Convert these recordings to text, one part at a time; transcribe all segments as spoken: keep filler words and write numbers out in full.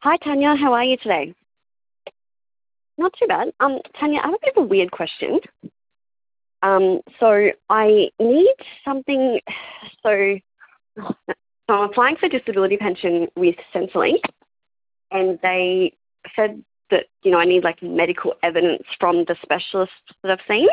Hi, Tanya. How are you today? Not too bad. Um, Tanya, I have a bit of a weird question. Um, so I need something. So, so I'm applying for disability pension with Centrelink, and they said that you know I need like medical evidence from the specialists that I've seen.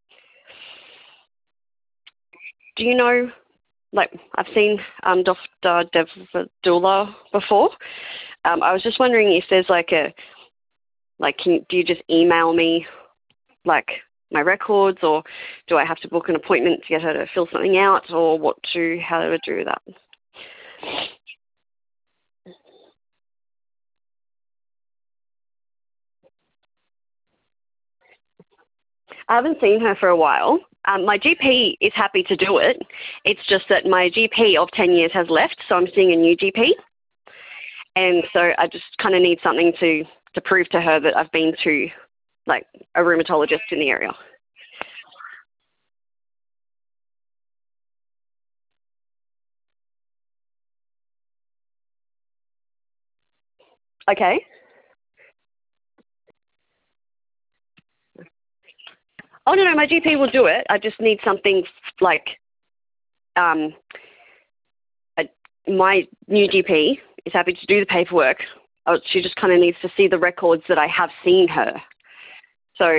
Do you know? Like I've seen um, Doctor Devadula before. Um, I was just wondering if there's like a like, can, do you just email me like my records, or do I have to book an appointment to get her to fill something out, or what to how to do that? I haven't seen her for a while. Um, my G P is happy to do it. It's just that my G P of ten years has left, so I'm seeing a new G P. And so I just kind of need something to, to prove to her that I've been to like a rheumatologist in the area. Okay. Oh, no, no, my G P will do it. I just need something like um, a, my new G P is happy to do the paperwork. Oh, she just kind of needs to see the records that I have seen her. So,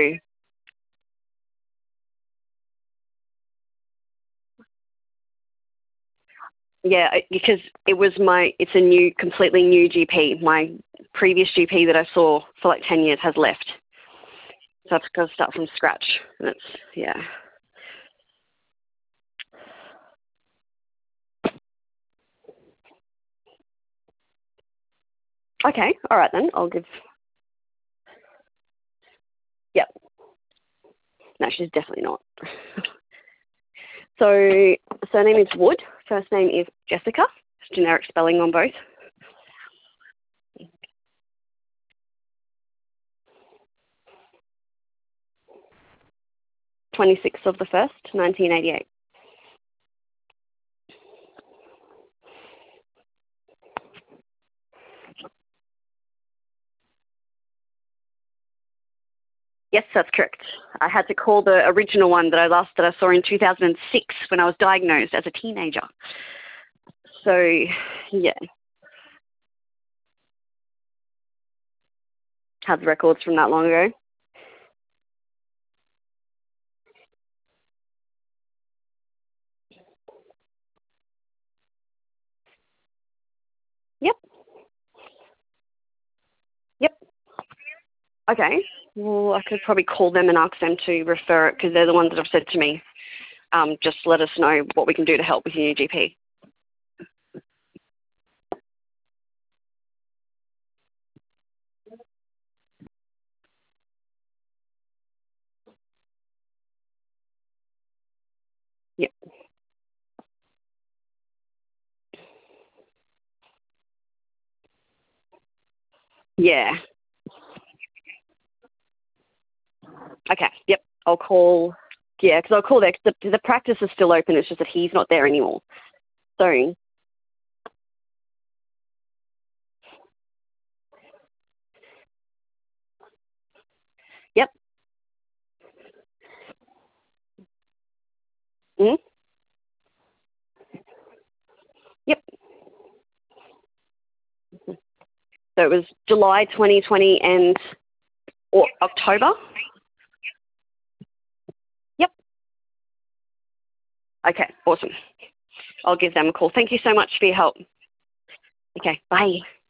yeah, I- because it was my, it's a new, completely new G P. My previous G P that I saw for like ten years has left. So I've got to start from scratch. And it's, yeah. Okay, all right then. I'll give, yep. No, she's definitely not. So, surname is Wood. First name is Jessica. It's generic spelling on both. twenty-sixth of the first, nineteen eighty-eight. Yes, that's correct. I had to call the original one that I last that I saw in two thousand six when I was diagnosed as a teenager. So, yeah, had the records from that long ago. Yep, yep. Okay. Well, I could probably call them and ask them to refer it because they're the ones that have said to me, um, just let us know what we can do to help with your new G P. Yep. Yeah. Okay. Yep. I'll call. Yeah, because I'll call there. 'Cause the, the practice is still open. It's just that he's not there anymore. So, yep. Mm, yep. So it was July twenty twenty and or October. Yep. Okay. Awesome. I'll give them a call. Thank you so much for your help. Okay. Bye.